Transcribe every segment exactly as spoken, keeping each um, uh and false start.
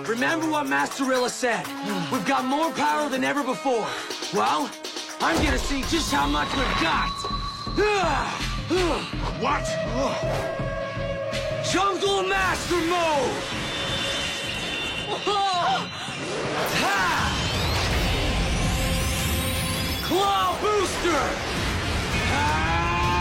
remember what Masterilla said. We've got more power than ever before. Well, I'm gonna see just how much we've got. What? Jungle Master Mode! Ha! Claw Booster! Ha!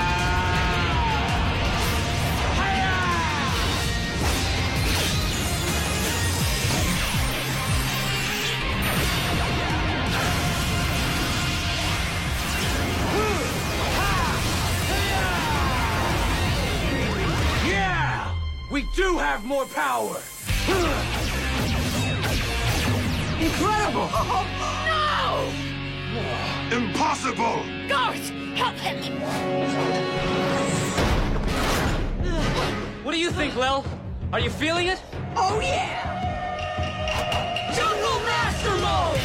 Yeah! We do have more power! Incredible! No! Impossible! Guards, help him! What do you think, Lil? Are you feeling it? Oh, yeah! Jungle Master Mode!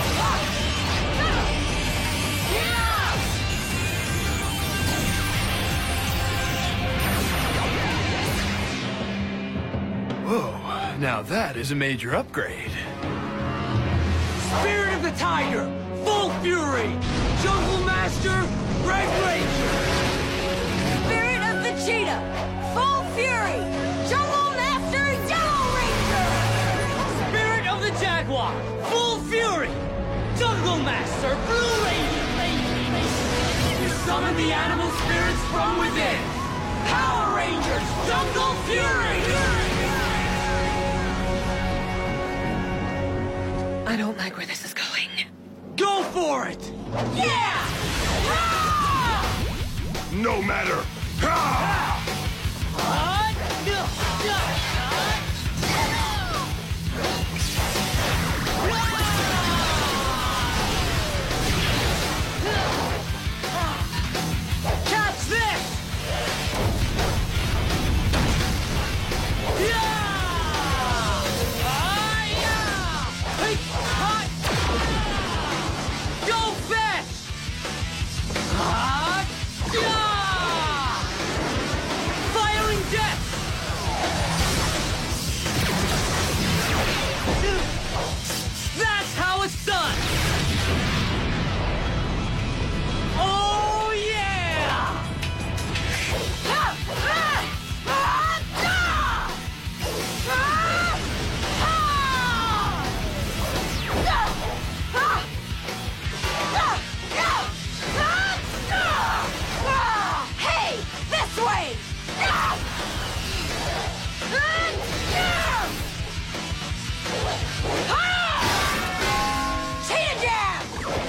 Whoa, now that is a major upgrade. Spirit of the Tiger, Full Fury, Jungle Master, Red Ranger. Spirit of the Cheetah, Full Fury, Jungle Master, Yellow Ranger. Spirit of the Jaguar, Full Fury, Jungle Master, Blue Ranger. You summon the animal spirits from within. Power Rangers, Jungle Fury. I don't like where this is going. Go for it! Yeah! Ah! No matter! Ha! Catch this! Go fetch! Firing Death! That's how it's done! Oh yeah! Hey, this way! Cheetah Jab!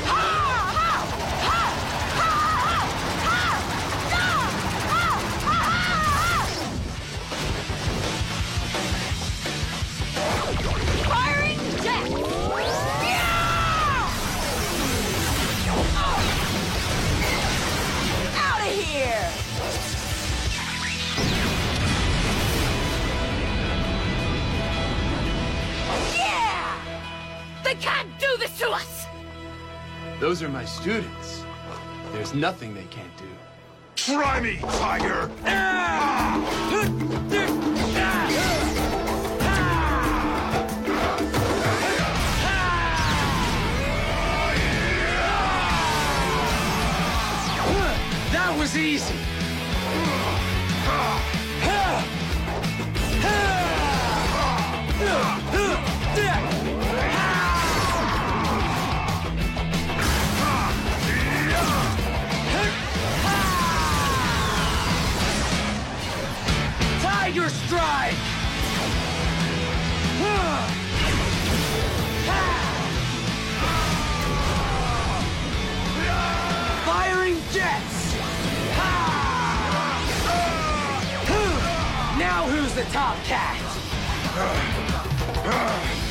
Firing Jet! Out of here! Yeah! They can't do this to us! Those are my students. There's nothing they can't do. Try me, Tiger! That was easy! Tiger Strike! Firing Jets! Now who's the top cat?